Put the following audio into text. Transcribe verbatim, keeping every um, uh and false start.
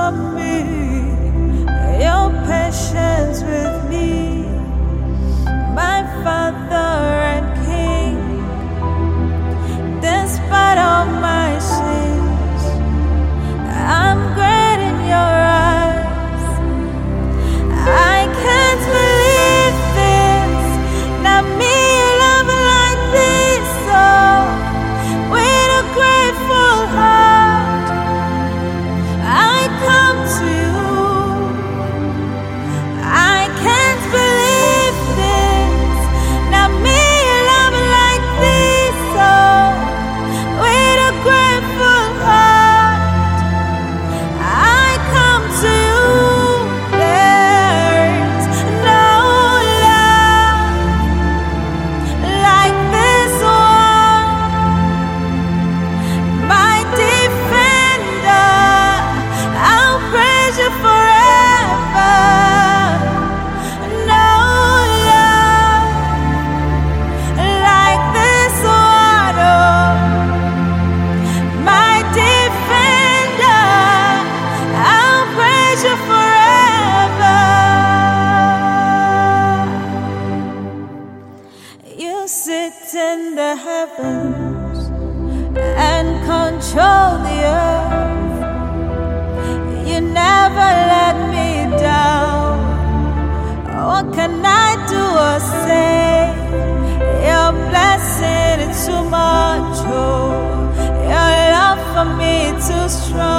for me, your patience with me, my Father and King. Despite all my sins, I'm great in your eyes. I can't believe this, not me, you love me like this. Oh, with a grateful heart, I come to you. I can't believe this, not me, you love me like this. Oh, with a grateful heart, I come to you. There's no love like this one, my defender. I'll praise you forever. No love like this one, oh, my defender. I'll praise you forever. You sit in the heavens and control the earth. You never let me down. What can I do or say? Your blessing is too much, oh, your love for me too strong.